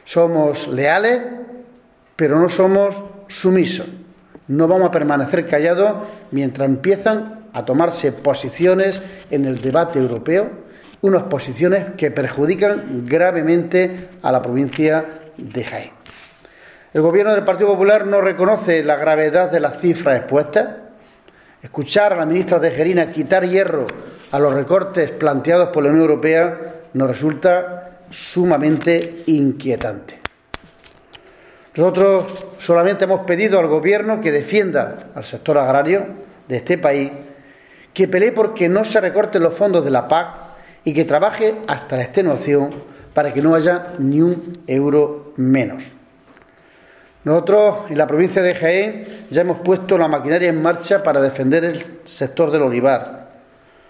Somos leales, pero no somos sumisos. No vamos a permanecer callados mientras empiezan a tomarse posiciones en el debate europeo, unas posiciones que perjudican gravemente a la provincia de Jaén. El Gobierno del Partido Popular no reconoce la gravedad de las cifras expuestas. Escuchar a la ministra Tejerina quitar hierro a los recortes planteados por la Unión Europea nos resulta sumamente inquietante. Nosotros solamente hemos pedido al Gobierno que defienda al sector agrario de este país, que pelee porque no se recorten los fondos de la PAC y que trabaje hasta la extenuación para que no haya ni un euro menos. Nosotros en la provincia de Jaén ya hemos puesto la maquinaria en marcha para defender el sector del olivar.